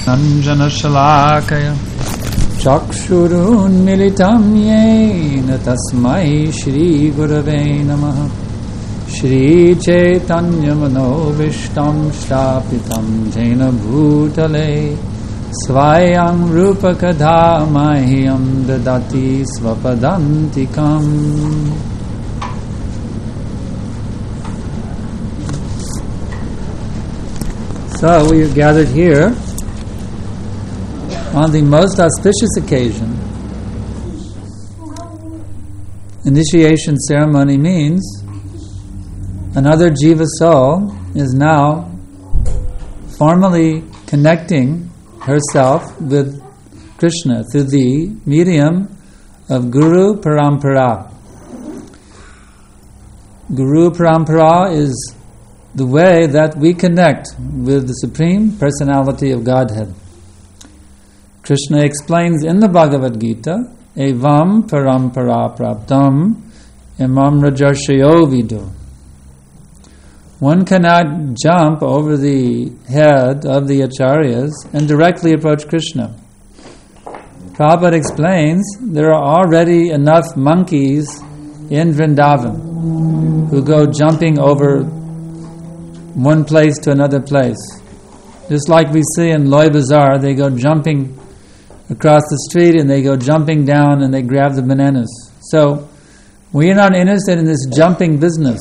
Anjana Shalakaya Chakshurunmilitam yena tasmai Shri Gurave Namaha Shri Chaitanya Manovishtam Shtapitam Jena Bhutale Svayam Rupa Kadamahyam Dadati Svapadantikam. So we are gathered here on the most auspicious occasion. Initiation ceremony means another jiva soul is now formally connecting herself with Krishna through the medium of Guru Parampara. Guru Parampara is the way that we connect with the Supreme Personality of Godhead. Krishna explains in the Bhagavad Gita, Evam Parampara Praptam Imam Rajarshayo Vidu. One cannot jump over the head of the acharyas and directly approach Krishna. Prabhupada explains there are already enough monkeys in Vrindavan who go jumping over one place to another place. Just like we see in Loy Bazaar, they go jumping across the street and they go jumping down and they grab the bananas. So, we are not interested in this jumping business.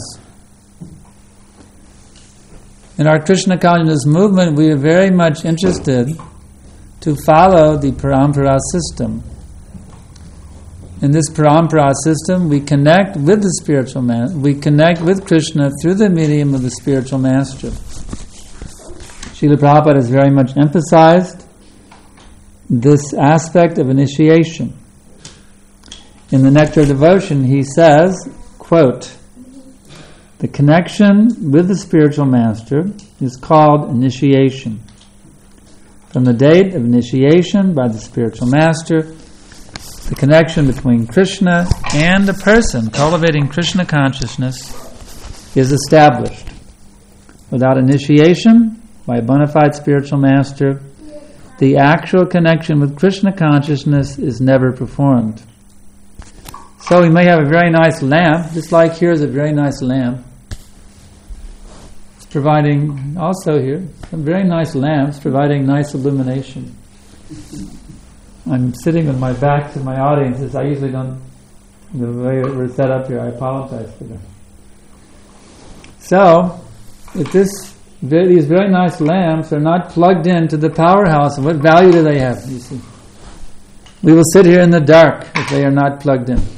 In our Krishna consciousness movement, we are very much interested to follow the Parampara system. In this Parampara system, we connect with the spiritual man. We connect with Krishna through the medium of the spiritual master. Srila Prabhupada has very much emphasized this aspect of initiation. In the Nectar of Devotion, he says, quote, "The connection with the spiritual master is called initiation. From the date of initiation by the spiritual master, the connection between Krishna and the person cultivating Krishna consciousness is established. Without initiation by a bona fide spiritual master, the actual connection with Krishna consciousness is never performed." So we may have a very nice lamp, just like here is a very nice lamp. It's providing, also here, some very nice lamps providing nice illumination. I'm sitting with my back to my audiences. I usually don't, the way we're set up here, I apologize for that. So, if these very nice lamps are not plugged into the powerhouse, what value do they have, you see? We will sit here in the dark if they are not plugged in.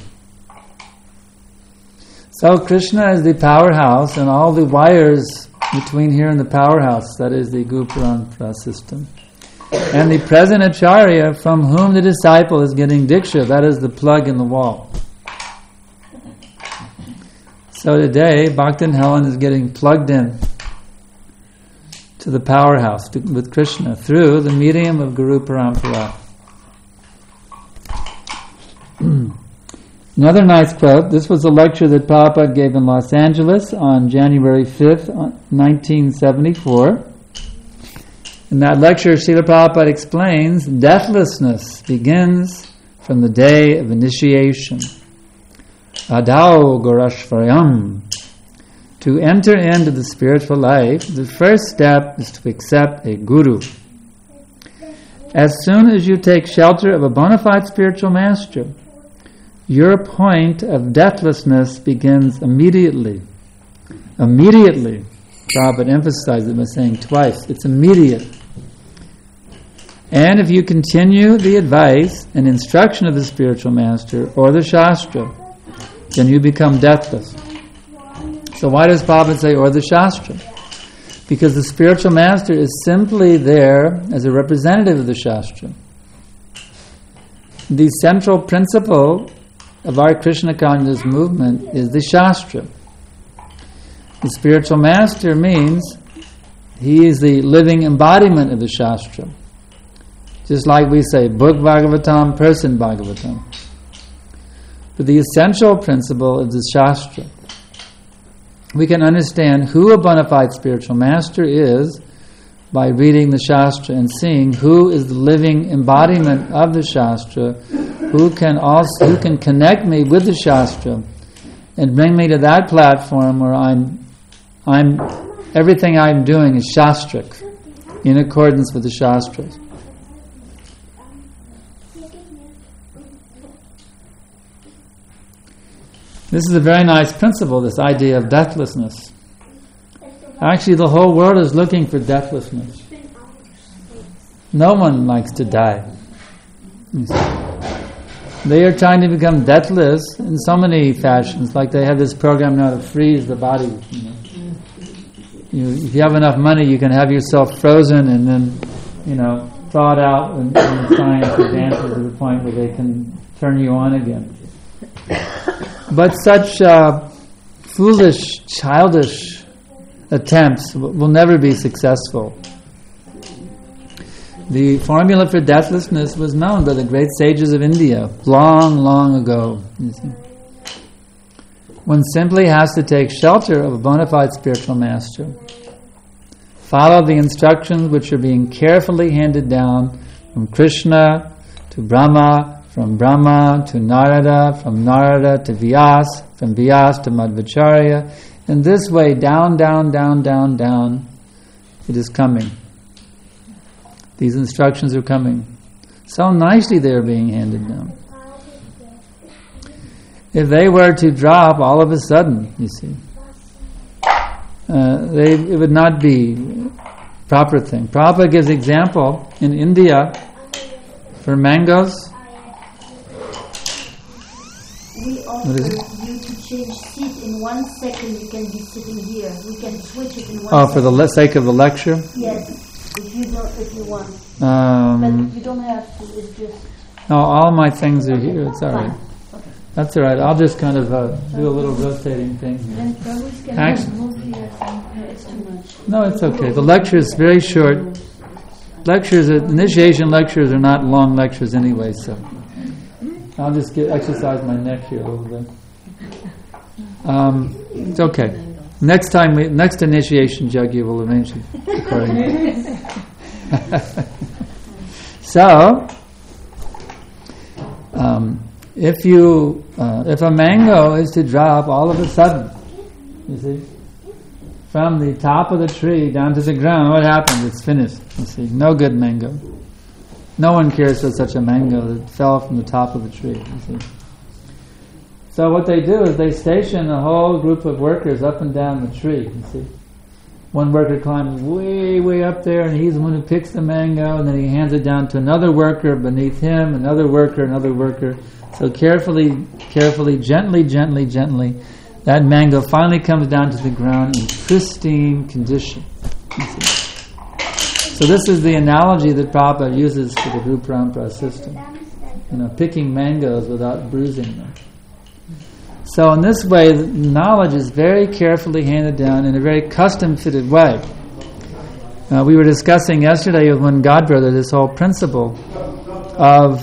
So Krishna is the powerhouse, and all the wires between here and the powerhouse, that is the Guru Parampara system. And the present Acharya from whom the disciple is getting Diksha, that is the plug in the wall. So today, Bhaktin Helen is getting plugged in to the powerhouse with Krishna through the medium of Guru Parampara. Another nice quote. This was a lecture that Prabhupada gave in Los Angeles on January 5th, 1974. In that lecture, Srila Prabhupada explains deathlessness begins from the day of initiation. Adao Gorashvarayam. To enter into the spiritual life, the first step is to accept a guru. As soon as you take shelter of a bona fide spiritual master, your point of deathlessness begins immediately. Immediately. Prabhupada emphasized it by saying twice. It's immediate. And if you continue the advice and instruction of the spiritual master or the Shastra, then you become deathless. So why does Prabhupada say, or the Shastra? Because the spiritual master is simply there as a representative of the Shastra. The central principle of our Krishna consciousness movement is the Shastra. The spiritual master means he is the living embodiment of the Shastra. Just like we say, book Bhagavatam, person Bhagavatam. But the essential principle of the Shastra, we can understand who a bona fide spiritual master is by reading the Shastra and seeing who is the living embodiment of the Shastra, who can connect me with the Shastra and bring me to that platform where I'm everything I'm doing is Shastric, in accordance with the Shastras. This is a very nice principle, this idea of deathlessness. Actually, the whole world is looking for deathlessness. No one likes to die. They are trying to become deathless in so many fashions. Like they have this program now to freeze the body. If you have enough money, you can have yourself frozen and then, thaw it out and science advances to the point where they can turn you on again. But such foolish, childish attempts will never be successful. The formula for deathlessness was known by the great sages of India long, long ago. You see. One simply has to take shelter of a bona fide spiritual master. Follow the instructions which are being carefully handed down from Krishna to Brahma, from Brahma to Narada, from Narada to Vyas, from Vyas to Madhvacharya. And this way, down, down, down, down, down, it is coming. These instructions are coming. So nicely they are being handed down. If they were to drop all of a sudden, you see, it would not be a proper thing. Prabhupada gives example in India for mangoes. We offer you to change seat in 1 second. You can be sitting here. We can switch it in 1 second. Oh, for the sake of the lecture? Yes, if you want. But you don't have to. It's just. No, all my things are here. It's all right. Okay. That's all right. I'll just kind of do a little rotating thing here. Then Prabhu's can move here. It's too much. No, it's okay. The lecture is very short. Initiation lectures are not long lectures anyway, so I'll just exercise my neck here a little bit. It's okay. Next initiation Yajna will arrange it accordingly. So, if a mango is to drop all of a sudden, you see, from the top of the tree down to the ground, what happens? It's finished. You see, no good mango. No one cares for such a mango that fell from the top of the tree. You see. So what they do is they station a whole group of workers up and down the tree. You see, one worker climbs way, way up there, and he's the one who picks the mango, and then he hands it down to another worker beneath him, another worker. So carefully, gently, that mango finally comes down to the ground in pristine condition. You see. So this is the analogy that Prabhupada uses for the Guru Parampara system. Picking mangoes without bruising them. So in this way, the knowledge is very carefully handed down in a very custom-fitted way. We were discussing yesterday with one godbrother this whole principle of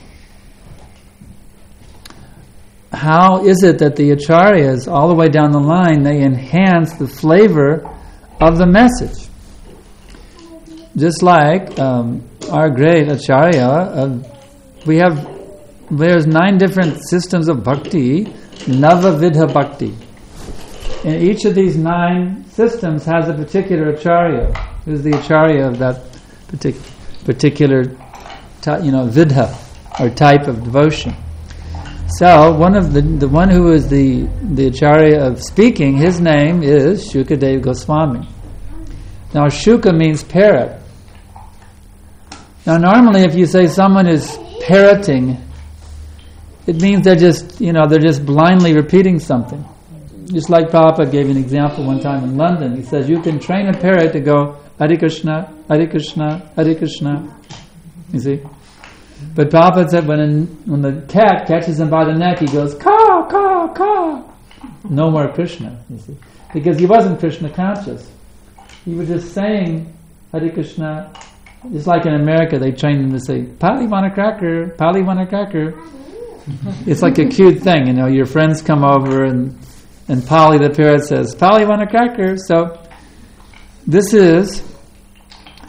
how is it that the acharyas, all the way down the line, they enhance the flavor of the message. Just like our great acharya, there's 9 different systems of bhakti, Navavidha bhakti. And each of these 9 systems has a particular acharya, who's the acharya of that particular vidha, or type of devotion. So one of the one who is the acharya of speaking, his name is Shukadeva Goswami. Now Shuka means parrot. Now normally if you say someone is parroting, it means they're just blindly repeating something. Just like Prabhupada gave an example one time in London. He says you can train a parrot to go Hare Krishna, Hare Krishna, Hare Krishna. You see? But Prabhupada said when the cat catches him by the neck, he goes, Ka, Ka, Ka. No more Krishna, you see. Because he wasn't Krishna conscious. He was just saying Hare Krishna. Just like in America, they train him to say, Pali want a cracker, Pali want a cracker. It's like a cute thing, your friends come over and Pali the parrot says, Pali want a cracker. So this is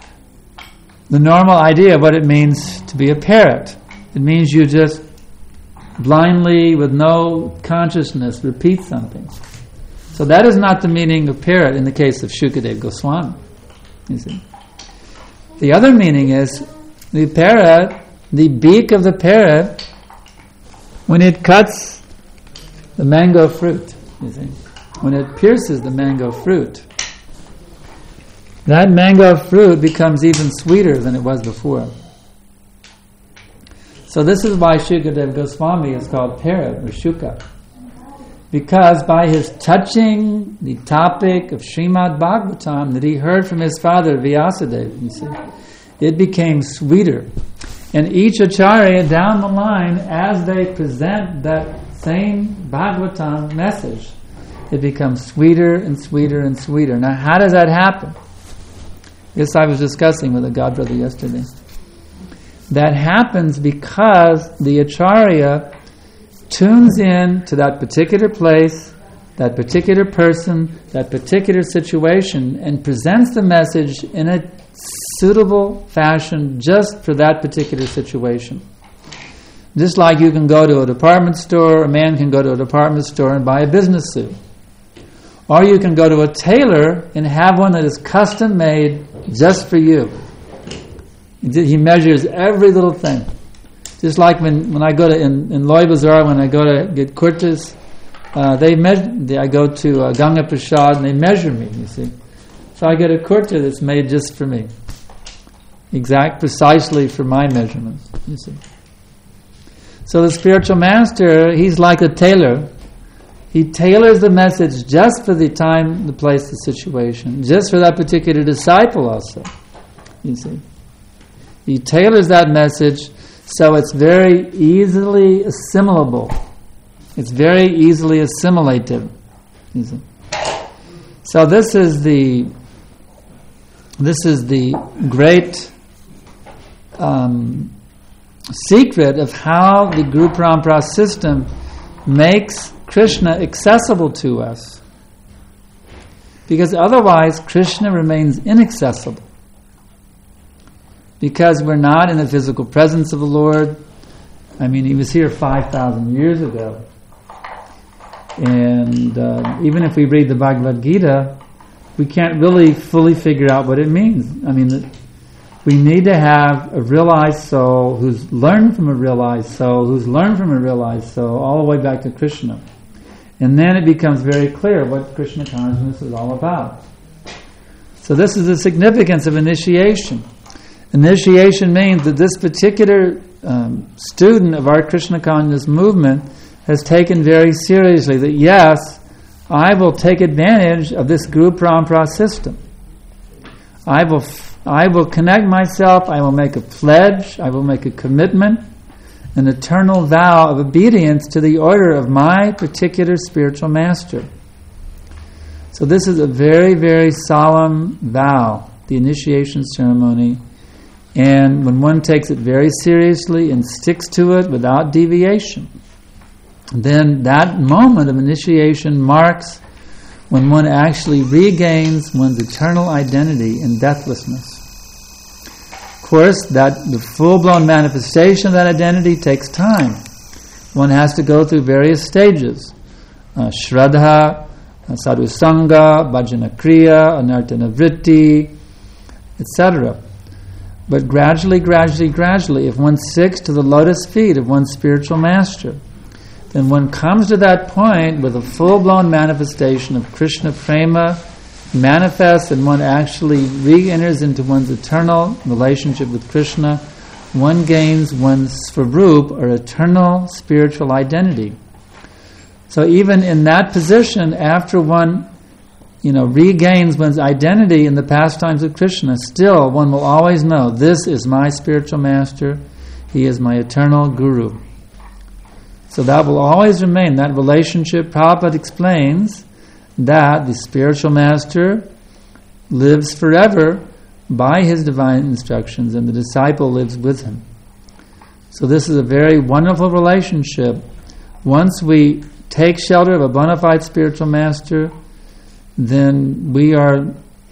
the normal idea of what it means to be a parrot. It means you just blindly, with no consciousness, repeat something. So that is not the meaning of parrot in the case of Shukadeva Goswami. You see. The other meaning is the parrot, the beak of the parrot, when it cuts the mango fruit, you see, when it pierces the mango fruit, that mango fruit becomes even sweeter than it was before. So this is why Shukadeva Goswami is called parrot or Shuka. Because by his touching the topic of Srimad Bhagavatam that he heard from his father Vyasadeva, you see, it became sweeter. And each acharya down the line, as they present that same Bhagavatam message, it becomes sweeter and sweeter and sweeter. Now, how does that happen? This I was discussing with a godbrother yesterday. That happens because the acharya tunes in to that particular place, that particular person, that particular situation, and presents the message in a suitable fashion just for that particular situation. Just like you can go to a department store, a man can go to a department store and buy a business suit. Or you can go to a tailor and have one that is custom made just for you. He measures every little thing. Just like when I go to in Loy Bazaar, when I go to get kurtas, I go to Ganga Prasad and they measure me, you see. So I get a kurta that's made just for me. Precisely for my measurements, you see. So the spiritual master, he's like a tailor. He tailors the message just for the time, the place, the situation. Just for that particular disciple also, you see. He tailors that message so it's very easily assimilable. It's very easily assimilated. You see. So this is the great secret of how the Guru Parampara system makes Krishna accessible to us. Because otherwise Krishna remains inaccessible. Because we're not in the physical presence of the Lord. I mean, he was here 5,000 years ago. And even if we read the Bhagavad Gita, we can't really fully figure out what it means. I mean, we need to have a realized soul who's learned from a realized soul, who's learned from a realized soul, all the way back to Krishna. And then it becomes very clear what Krishna consciousness is all about. So this is the significance of initiation. Initiation means that this particular student of our Krishna consciousness movement has taken very seriously that yes, I will take advantage of this Guru Parampara system. I will connect myself, I will make a pledge, I will make a commitment, an eternal vow of obedience to the order of my particular spiritual master. So this is a very, very solemn vow, the initiation ceremony. And when one takes it very seriously and sticks to it without deviation, then that moment of initiation marks when one actually regains one's eternal identity in deathlessness. Of course, that the full-blown manifestation of that identity takes time. One has to go through various stages. Shraddha, sadhusanga, bhajana kriya, anartana vritti, etc. But gradually, if one sticks to the lotus feet of one's spiritual master, then one comes to that point where the full-blown manifestation of Krishna Prema manifests and one actually re-enters into one's eternal relationship with Krishna. One gains one's Svarup, or eternal spiritual identity. So even in that position, after one regains one's identity in the pastimes of Krishna, still one will always know, this is my spiritual master, he is my eternal guru. So that will always remain, that relationship. Prabhupada explains that the spiritual master lives forever by his divine instructions and the disciple lives with him. So this is a very wonderful relationship. Once we take shelter of a bona fide spiritual master, then we are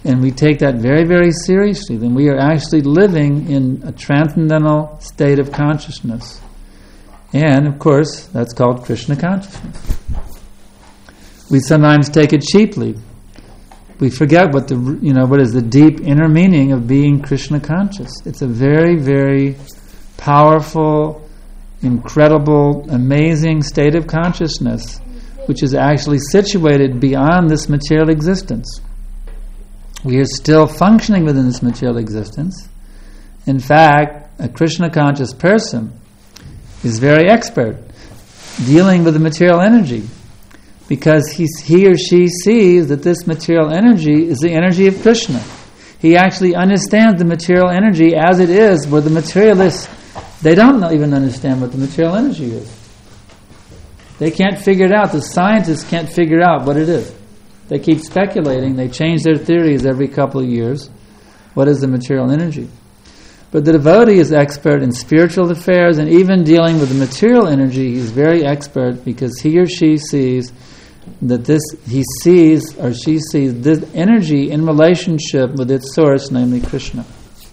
and we take that very, very seriously, then we are actually living in a transcendental state of consciousness. And, of course, that's called Krishna consciousness. We sometimes take it cheaply. We forget what is the deep inner meaning of being Krishna conscious. It's a very, very powerful, incredible, amazing state of consciousness, which is actually situated beyond this material existence. We are still functioning within this material existence. In fact, a Krishna conscious person is very expert dealing with the material energy, because he or she sees that this material energy is the energy of Krishna. He actually understands the material energy as it is, where the materialists, they don't even understand what the material energy is. They can't figure it out. The scientists can't figure out what it is. They keep speculating. They change their theories every couple of years. What is the material energy? But the devotee is expert in spiritual affairs, and even dealing with the material energy, he's very expert, because he or she sees that he sees or she sees this energy in relationship with its source, namely Krishna.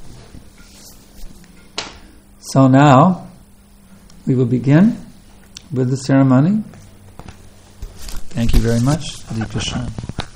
So now we will begin with the ceremony. Thank you very much. Hare Krishna.